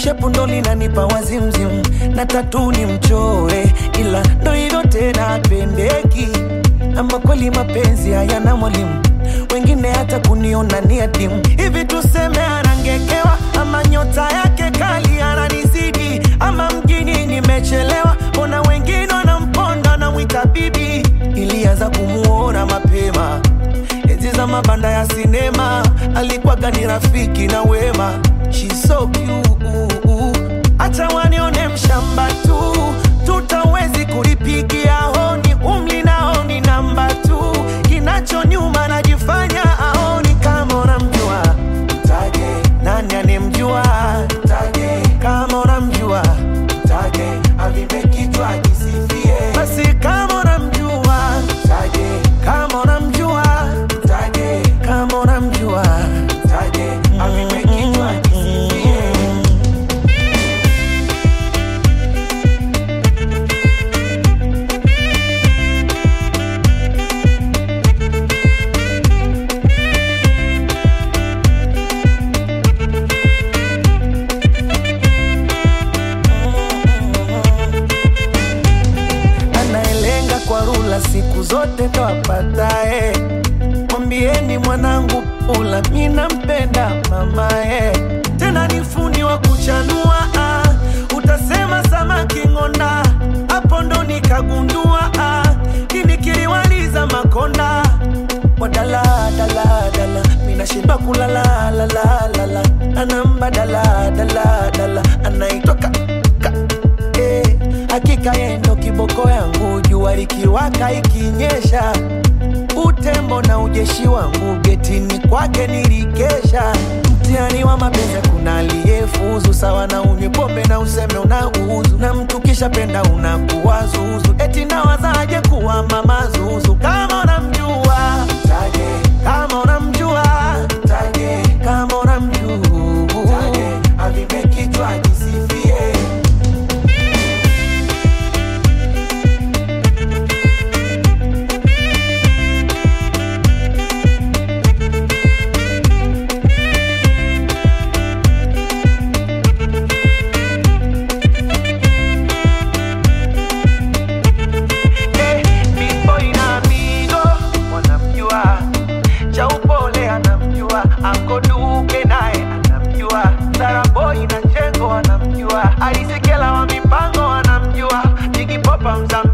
shepu ndo linanipa wazimzim, na tatu ni mchore, ila ndo hivyo tena pendeki. Ama kweli mapenzi hayana mwalimu, wengine hata kuniona ni adimu. Hivi tuseme anangekewa, ama nyota yake kali ananizidi, ama mjini nimechelewa, ona wengine wanamponda na mwita bibi. Ilianza kumuona mapema enzi za mabanda ya sinema, alikuwa gani rafiki na wema. She's so cute, acha wanione mshamba tu, tutawezi kulipigia honi, umli naoni namba tu, kinacho nyuma najifanya aoni. Kama unamjua mtaje, nani anemjua mtaje, kama unamjua mtaje, avipe kichwa kisifie. Basi kama unamjua mtaje, kama unamjua mtaje, kama unamjua mtaje, avipe kichwa kisifie. Siku zote tawapatae, mwambieni mwanangu pula, mina mpenda mamae. Tena ni fundi wa kuchanua, utasema samaki ngonda, hapo ndo nikagundua, kinikiliwaliza makonda. Wadala dala dala, mina shiba kulala la la la la, anamba dala dala dala, anaitoka hakika yendo kiboko yangu, jua likiwaka ikinyesha, utembo na ujeshi wangu, getini kwake nilikesha. Mtihani wa mapenzi kuna aliyefuzu, sawa na unywe pombe na useme unauzu, na mtu kisha penda unakuwa zuzu, eti nawazaje kuwa mama zuzu. Kama unamjua mtaje, kama unamjua mtaje, kama unamjua mtaje, avipe kichwa kisifie. Alisikela wa mipango anamjua, Iggy Pop mzamini.